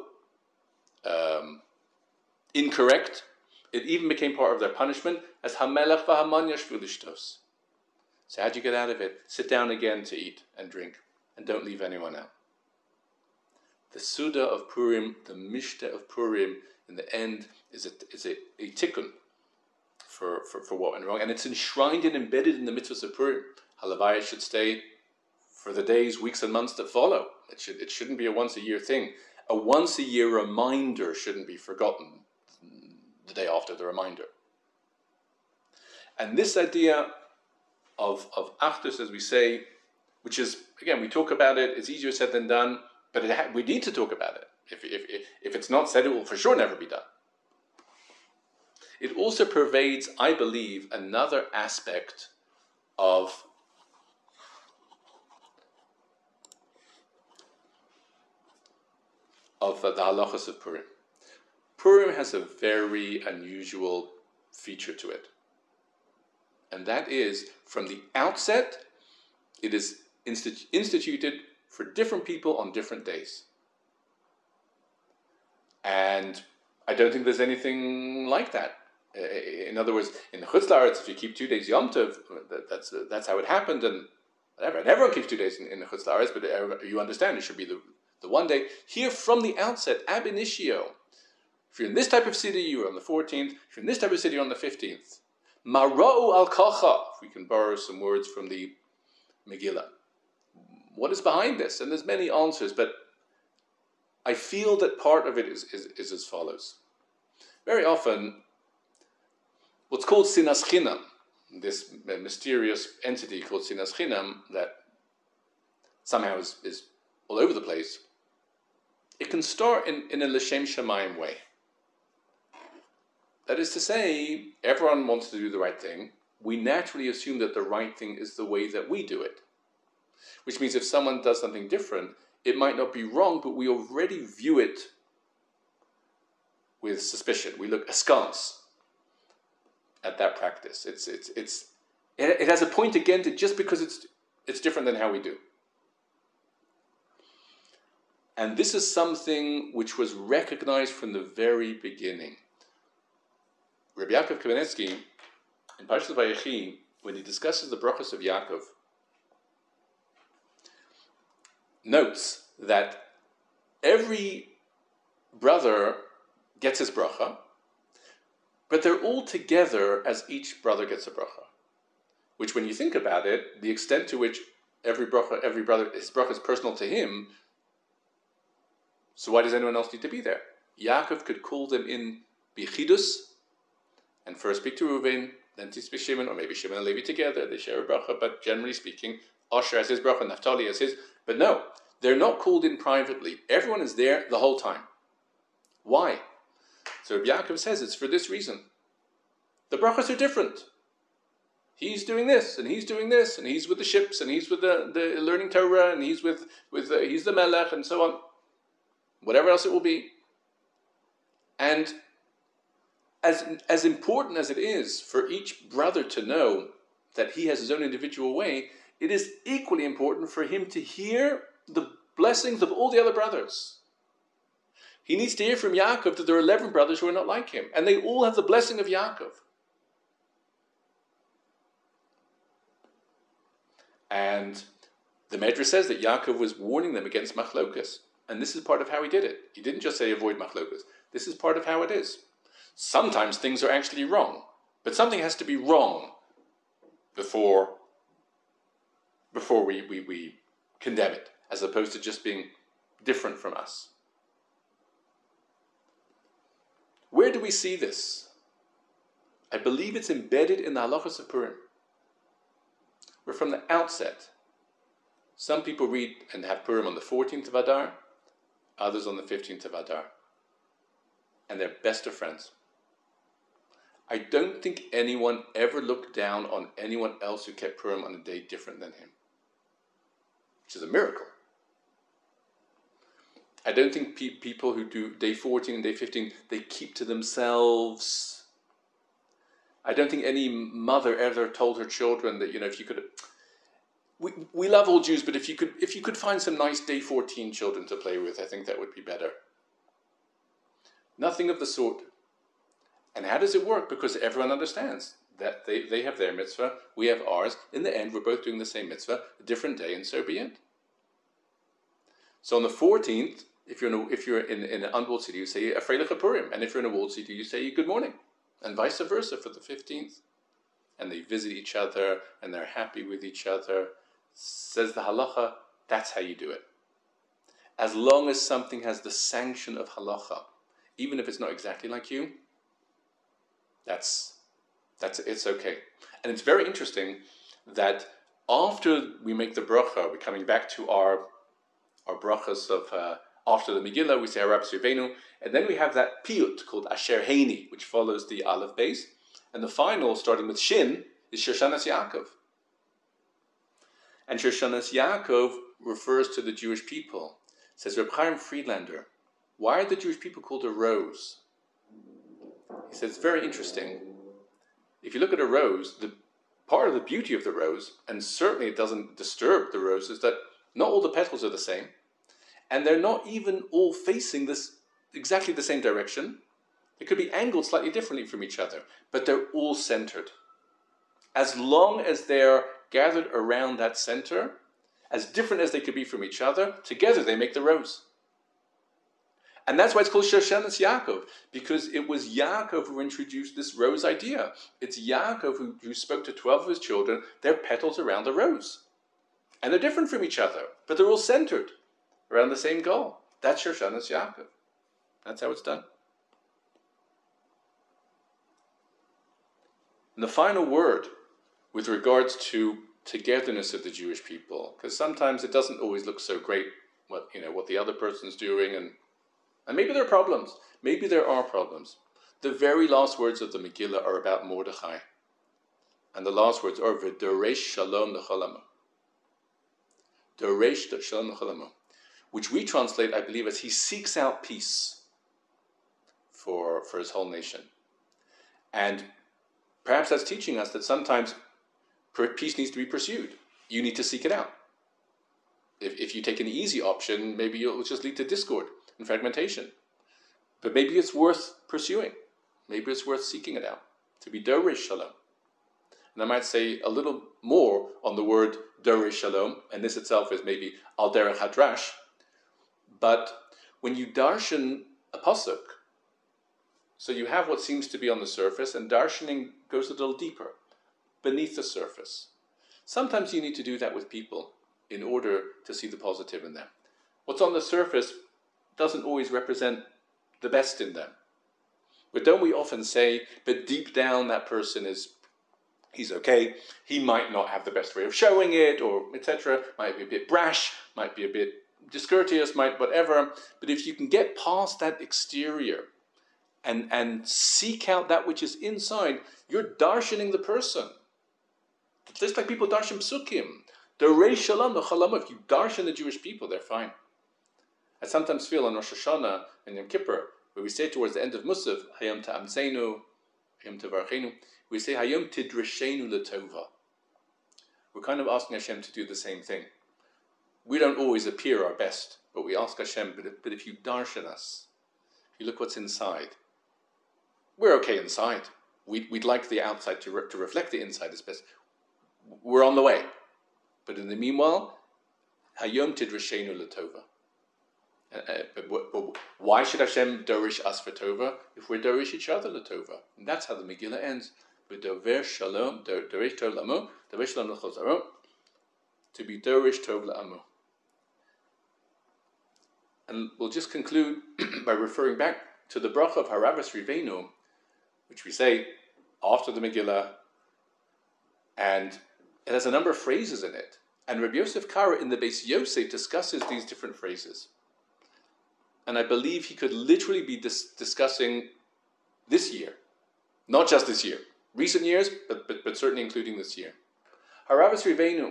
incorrect, it even became part of their punishment as Hamelach v'Haman yashvu lishtos. So how'd you get out of it? Sit down again to eat and drink, and don't leave anyone out. The Suda of Purim, the Mishteh of Purim, in the end, is a tikkun for what went wrong. And it's enshrined and embedded in the mitzvahs of Purim. Halavaya should stay for the days, weeks, and months that follow. It shouldn't be a once-a-year thing. A once-a-year reminder shouldn't be forgotten the day after the reminder. And this idea of Achdus, as we say, which is, again, we talk about it, it's easier said than done, but we need to talk about it. If it's not said, it will for sure never be done. It also pervades, I believe, another aspect of the halachas of Purim. Purim has a very unusual feature to it. And that is, from the outset, it is instituted for different people on different days. And I don't think there's anything like that. In other words, in the Chutz La'aretz, if you keep 2 days Yom Tov, that's how it happened, and whatever. And everyone keeps 2 days in the Chutz La'aretz, but you understand it should be the one day. Here, from the outset, ab initio, if you're in this type of city, you're on the 14th. If you're in this type of city, you're on the 15th. Mara'u al-kacha, if we can borrow some words from the Megillah. What is behind this? And there's many answers, but I feel that part of it is as follows. Very often, what's called sinas chinam, this mysterious entity called sinas chinam that somehow is all over the place, it can start in a l'shem shamayim way. That is to say, everyone wants to do the right thing. We naturally assume that the right thing is the way that we do it. Which means if someone does something different, it might not be wrong, but we already view it with suspicion. We look askance at that practice. It has a point against it just because it's different than how we do. And this is something which was recognized from the very beginning. Rabbi Yaakov Kamenetsky, in Parshas Vayechi, when he discusses the brachos of Yaakov, notes that every brother gets his bracha, but they're all together as each brother gets a bracha. Which, when you think about it, the extent to which every brother, his bracha is personal to him, so why does anyone else need to be there? Yaakov could call them in Bichidus, and first speak to Reuven, then to speak Shimon, or maybe Shimon and Levi together, they share a bracha, but generally speaking, Asher has his bracha, Naphtali has his, but no, they're not called in privately. Everyone is there the whole time. Why? So Rabbi Yaakov says it's for this reason. The brachas are different. He's doing this, and he's doing this, and he's with the ships, and he's with the learning Torah, and he's he's the Melech, and so on. Whatever else it will be. And as important as it is for each brother to know that he has his own individual way, it is equally important for him to hear the blessings of all the other brothers. He needs to hear from Yaakov that there are 11 brothers who are not like him, and they all have the blessing of Yaakov. And the Medrash says that Yaakov was warning them against machlokas, and this is part of how he did it. He didn't just say avoid machlokas. This is part of how it is. Sometimes things are actually wrong, but something has to be wrong before we condemn it, as opposed to just being different from us. Where do we see this? I believe it's embedded in the halachos of Purim, where from the outset, some people read and have Purim on the 14th of Adar, others on the 15th of Adar, and they're best of friends. I don't think anyone ever looked down on anyone else who kept Purim on a day different than him, which is a miracle. I don't think people who do day 14 and day 15, they keep to themselves. I don't think any mother ever told her children that, if you could... We love all Jews, but if you could find some nice day 14 children to play with, I think that would be better. Nothing of the sort. And how does it work? Because everyone understands that they have their mitzvah, we have ours. In the end, we're both doing the same mitzvah, a different day, and so be it. So on the 14th, if you're in an unwalled city, you say Afreilich Purim, and if you're in a walled city, you say good morning, and vice versa for the 15th. And they visit each other, and they're happy with each other. Says the halacha, that's how you do it. As long as something has the sanction of halacha, even if it's not exactly like you, it's okay. And it's very interesting that after we make the bracha, we're coming back to our brachas of after the Megillah, we say Harab Suvenu, and then we have that piyut called Asher Heini, which follows the Aleph base, and the final, starting with Shin, is Shoshanas Yaakov. And Shoshanas Yaakov refers to the Jewish people. It says Reb Chaim Friedlander, why are the Jewish people called a rose? He says it's very interesting. If you look at a rose, the part of the beauty of the rose, and certainly it doesn't disturb the rose, is that not all the petals are the same, and they're not even all facing exactly the same direction. They could be angled slightly differently from each other, but they're all centered. As long as they're gathered around that center, as different as they could be from each other, together they make the rose. And that's why it's called Shoshanas Yaakov, because it was Yaakov who introduced this rose idea. It's Yaakov who spoke to 12 of his children, their petals around the rose. And they're different from each other, but they're all centered around the same goal. That's Shoshanas Yaakov. That's how it's done. And the final word with regards to togetherness of the Jewish people, because sometimes it doesn't always look so great what the other person's doing, and maybe there are problems. Maybe there are problems. The very last words of the Megillah are about Mordechai. And the last words are V'doresh shalom l'chol, Doresh shalom l'chol, which we translate, I believe, as he seeks out peace for his whole nation. And perhaps that's teaching us that sometimes peace needs to be pursued. You need to seek it out. If you take an easy option, maybe it'll just lead to discord and fragmentation. But maybe it's worth pursuing. Maybe it's worth seeking it out. To be Doresh Shalom. And I might say a little more on the word Doresh Shalom, and this itself is maybe Al Derech Hadrash. But when you darshan a pasuk, so you have what seems to be on the surface, and darshaning goes a little deeper, beneath the surface. Sometimes you need to do that with people in order to see the positive in them. What's on the surface doesn't always represent the best in them. But don't we often say, but deep down that person he's okay, he might not have the best way of showing it, or etc., might be a bit brash, might be a bit discourteous, might whatever, but if you can get past that exterior and seek out that which is inside, you're darshaning the person. Just like people darshan psukim. If you darshan the Jewish people, they're fine. I sometimes feel on Rosh Hashanah and Yom Kippur, where we say towards the end of Musaf, Hayom ta'amseinu, Hayom tevarchenu, we say Hayom tidrashenu l'tova. We're kind of asking Hashem to do the same thing. We don't always appear our best, but we ask Hashem, but if you darshan us, if you look what's inside, we're okay inside. We'd like the outside to reflect the inside as best. We're on the way. But in the meanwhile, Hayom tidrashenu l'tova. But why should Hashem dorish us for tova if we're dorish each other l'tova? And that's how the Megillah ends. B'dover shalom, dorish tov l'amo, dorish shalom l'chol zaro, to be dorish tov l'amo. And we'll just conclude by referring back to the bracha of Haravas Rivenu, which we say after the Megillah, and it has a number of phrases in it. And Rabbi Yosef Karo in the Beis Yosef discusses these different phrases. And I believe he could literally be discussing this year. Not just this year. Recent years, but certainly including this year. Haravas Rivenu,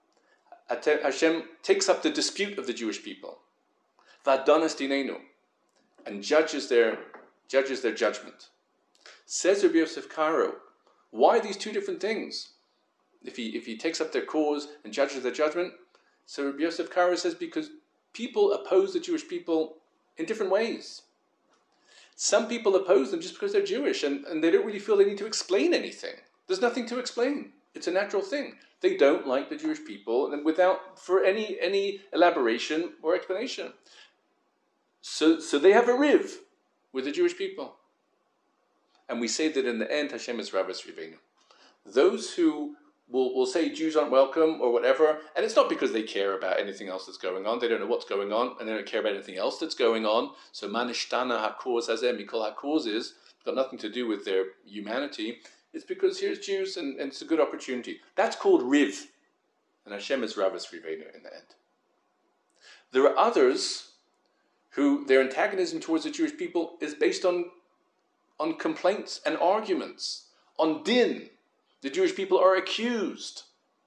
Hashem takes up the dispute of the Jewish people. V'adonas dinenu, and judges their judgment. Says Rabbi Yosef Karo, why these two different things? If he takes up their cause and judges their judgment, so Rabbi Yosef Karo says because people oppose the Jewish people in different ways. Some people oppose them just because they're Jewish and they don't really feel they need to explain anything. There's nothing to explain. It's a natural thing. They don't like the Jewish people and without for any elaboration or explanation. So they have a riv with the Jewish people. And we say that in the end, Hashem is Haravas Rivenu. Those who will say Jews aren't welcome or whatever, and it's not because they care about anything else that's going on. They don't know what's going on, and they don't care about anything else that's going on. So manishtana hakos hazeh mikol hakos is got nothing to do with their humanity. It's because here's Jews, and it's a good opportunity. That's called riv, and Hashem is Haravas Rivenu in the end. There are others who their antagonism towards the Jewish people is based on complaints and arguments, on din. The Jewish people are accused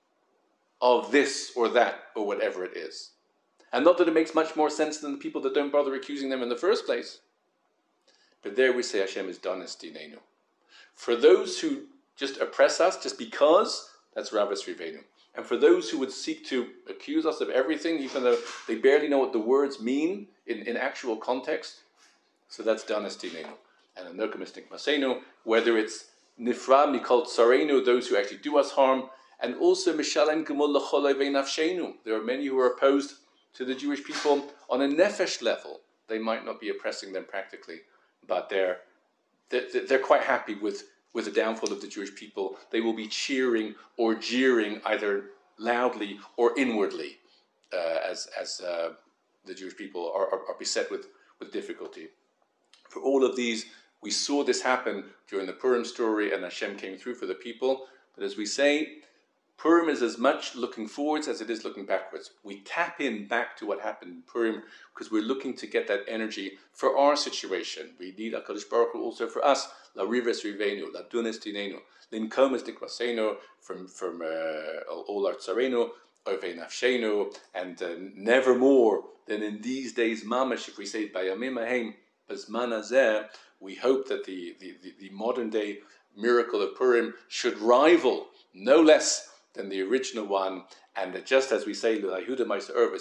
of this or that or whatever it is. And not that it makes much more sense than the people that don't bother accusing them in the first place. But there we say Hashem is donas dinenu. For those who just oppress us just because, that's Haravas Rivenu. And for those who would seek to accuse us of everything, even though they barely know what the words mean in actual context, so that's donas dinenu. And in Noka Misnik Masenu, whether it's Nifra Mikol Tsarenu, those who actually do us harm, and also Mishalem Gemul L'chol Ovei Nafshenu. There are many who are opposed to the Jewish people on a nefesh level. They might not be oppressing them practically, but they're quite happy with the downfall of the Jewish people. They will be cheering or jeering either loudly or inwardly as the Jewish people are beset with difficulty. For all of these, we saw this happen during the Purim story, and Hashem came through for the people. But as we say, Purim is as much looking forwards as it is looking backwards. We tap in back to what happened in Purim because we're looking to get that energy for our situation. We need HaKadosh Baruch Hu also for us. La Rives Rivenu, La Dunes Dinenu, Linkomes Dikvasenu, from all our Tsarenu, Ovei Nafshenu, and never more than in these days, Mamash, if we say Bayamim Ahem, Bazman Hazeh, we hope that the modern day miracle of Purim should rival no less than the original one, and that just as we say, everyone should have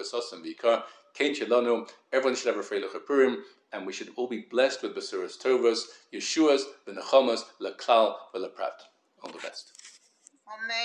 a Freilich of Purim, and we should all be blessed with Besuras Tovos, Yeshuas, Benechomas, Laklal, Velaprat. All the best. Amen.